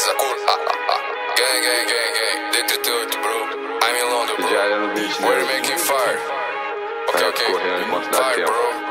Essa cor. Gang, gang, gang, gang. D38, bro. I'm in London, bro. Já era no beat, né? We're making fire. Ok. Fire, bro.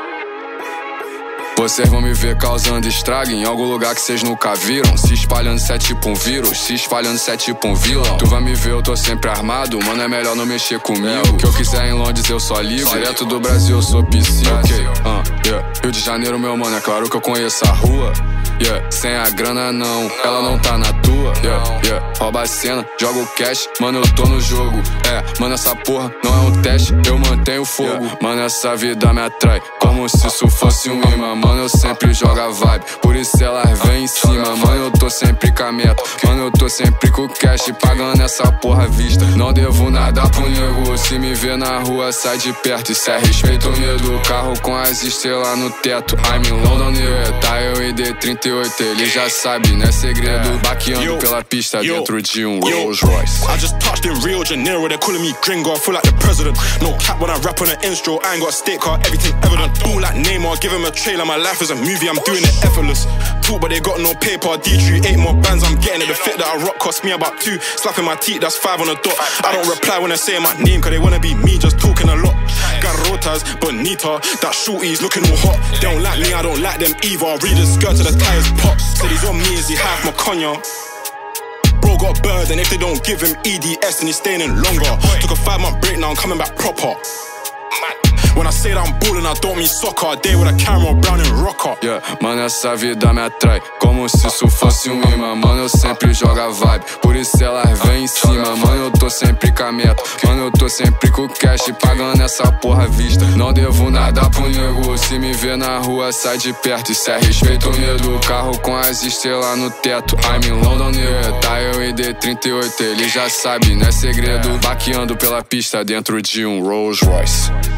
Vocês vão me ver causando estrago em algum lugar que vocês nunca viram. Se espalhando cê é tipo um vírus, se espalhando cê é tipo um vilão. Tu vai me ver, eu tô sempre armado, mano, é melhor não mexer comigo. O que eu quiser em Londres eu só ligo. Direto do Brasil eu sou PC, Rio de Janeiro, meu mano, é claro que eu conheço a rua. Sem a grana não, ela não tá na tua. Rouba a cena, joga o cash, mano, eu tô no jogo. Mano, essa porra não é um teste, eu mantenho o fogo. Mano, essa vida me atrai, como se isso fosse um imã. Mano, eu sempre jogo a vibe, por isso elas vêm em cima. Mano, eu tô sempre com a meta, mano, eu tô sempre com o cash, pagando essa porra à vista. Não devo nada pro nego, se me ver na rua sai de perto. Isso é respeito ou medo, carro com as estrelas no teto. I'm in London, tá eu e D38, ele já sabe, não é segredo. Baqueando pela pista dentro de um Rolls Royce. I just touched in Rio de Janeiro, they're calling me gringo, I feel like the president. No cap when I rap on an instro, I ain't got a state card, everything evident. All like Neymar, give him a trailer, my life is a movie, I'm doing it effortless. Talk but they got no paper, D3, 8 more bands, I'm getting it. The fit that I rock cost me about 2, slapping my teeth, that's 5 on the dot. I don't reply when they say my name, cause they wanna be me, just talking a lot. Garrotas, Bonita, that shorty's looking all hot. They don't like me, I don't like them either. Read his skirt to the tires pop. Said he's on me, is he half my cognac? Bro got bird, and if they don't give him EDS, then he's staying in longer. Took a 5-month break, now I'm coming back proper. When I say that I'm ballin', I don't mean soccer. A day with a camera, brown and rocker. Mano, essa vida me atrai, como se isso fosse um imã. Mano, eu sempre jogo a vibe, por isso elas vêm em cima. Mano, eu tô sempre com a meta, mano, eu tô sempre com o cash, pagando essa porra à vista. Não devo nada pro nego, se me ver na rua sai de perto. Isso é respeito ou medo, carro com as estrelas no teto. I'm in London, tá eu e D38, ele já sabe, não é segredo. Baqueando pela pista dentro de um Rolls Royce.